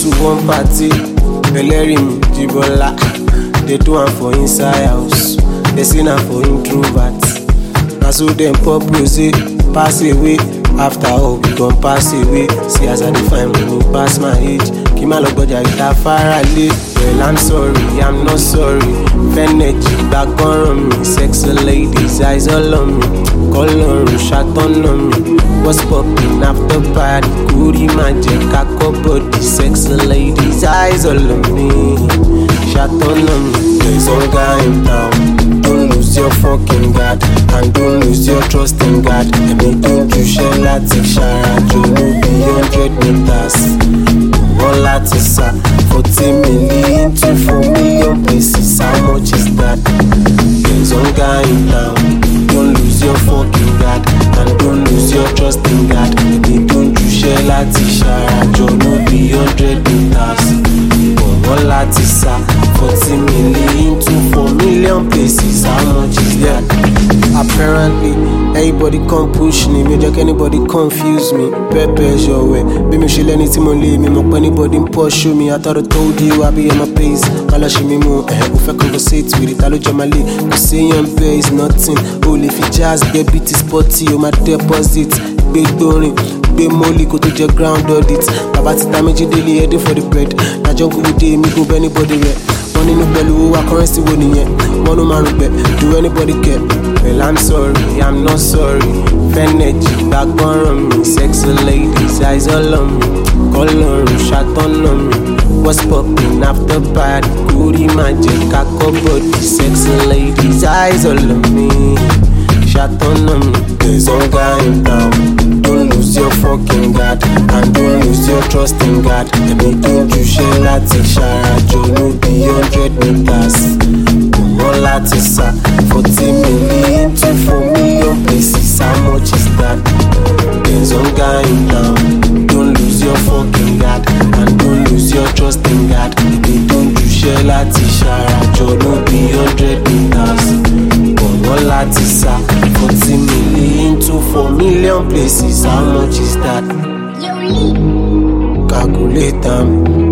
one party. Belerim, Jibola. They do one for inside house. They sing am for introverts. Na so dem pop rosé, pass away. After all, we gon' pass away. See as I define money pass my age. Kí má lọ gbọ́jà ìta fárálé. Well, I'm sorry, I'm not sorry. Fẹ́nẹ̀jì gbàgbọ́n ràn mí. Sexy ladies, eyes all on me. Kọ́lọ́run ṣàtọ́nà mi. What's poppin' after party? Kúrì má jẹ́ ká kọ́ body. Sexy ladies, eyes all on me. Ṣàtọ́nà mi. There's hunger in town. Don't lose your fucking guard. And don't lose your trust in God. Ẹ̀mí tó ju ṣẹ́ láti ṣàràjò ló bí 100 meters. Wọ́n láti sá 40 million to 4 million places. How much is that? There's hunger in town. Don't lose your fucking guard. And don't lose your trust in God. Ẹ̀mí tó ju ṣẹ́ láti ṣàràjò ló bí 100 meters. Wọ́n láti sá 40 million to 4 million places. How much is that? Apparently, everybody come push me. Me just anybody confuse me. Pepe's your way. Be me she learn it mo lay me. Mo anybody pursue me. I thought I told you I be on my pace. Mala she me mo. We fit conversate with it. Alo jamali. You say your pay is nothing. Only if you just get beat is spotty. You my deposit. Big doing. Big molly go to your ground audit. Baba ti damage daily heading for the bread. Na jungle with day me go be anybody red. Money no pẹ̀lú wa currency wo nìyẹn. Wọ́n ló máa rúgbẹ́. Do anybody care? Well, I'm sorry, I'm not sorry. Fẹ́nẹ̀jì gbàgbọ́n ràn mí. Sexy ladies, eyes all on me. Kọ́lọ́run ṣàtọ́nà mi. What's poppin' after party? Kúrì má jẹ́ ká kọ́ body. Sexy ladies, eyes all on me. Ṣàtọ́nà mi. There's hunger in town. Don't lose your fucking guard. And don't lose your trust in God. Ẹ̀mí tó ju ṣẹ́ láti ṣàràjò ló bí 100 meters. Wọ́n láti sá 40 million to 4 million places. How much is that? There's hunger in town. Don't lose your fucking guard. And don't lose your trust in God. Ẹ̀mí tó ju ṣẹ́ láti ṣàràjò ló bí 100 meters. Wọ́n láti sá 40 million to 4 million places. How much is that? Calculate them.